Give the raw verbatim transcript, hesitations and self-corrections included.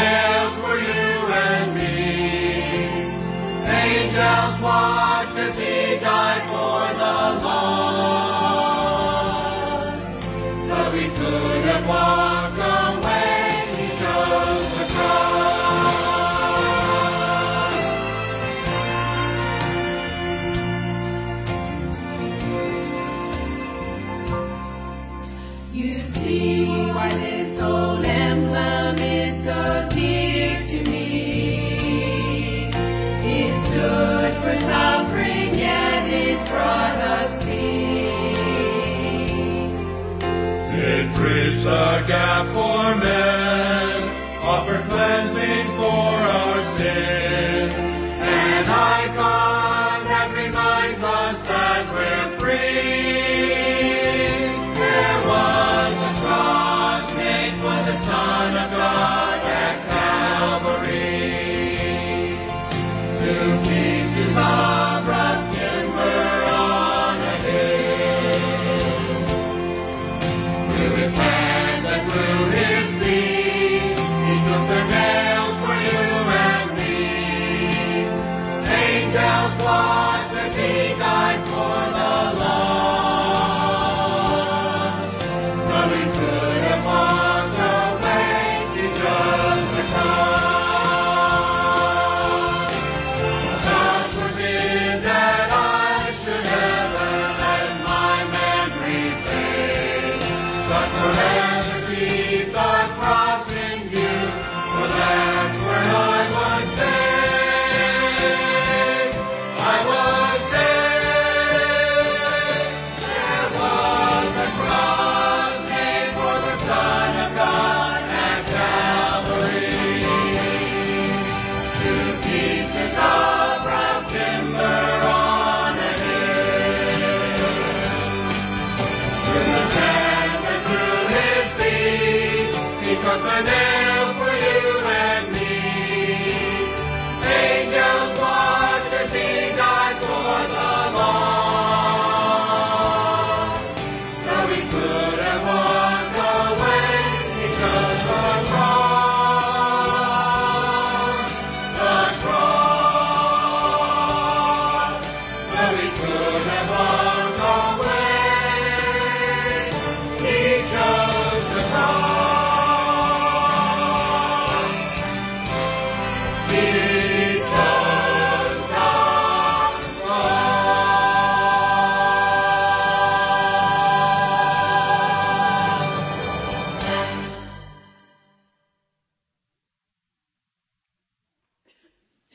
nails for you and me. Angels watched as he died for the lost, but we could have walked away. He chose the cross. You see why this old emblem is so dear to me. It stood for suffering, yet it brought us peace. It bridged the gap for men, offered cleansing for our sins, an icon that reminds us that we're free. There was a cross made for the Son of God at Calvary. Two pieces of rough timber on a hill. Through his hands and through his feet, he took the nails for you and me. Angels watched as he died for the lost, but we could have walked away. He chose the cross. God forbid that I should ever let my memory fade, but forever keep the cross in view, for that's where I was saved. I was saved. There was a cross made for the Son of God at Calvary. Two pieces of rough timber on a hill. Through his hands and through his feet, he took the nails for you and me. Angels watched as he died for the lost, but we could have walked away. He chose the cross, the cross, but we could have walked away. He chose the cross. He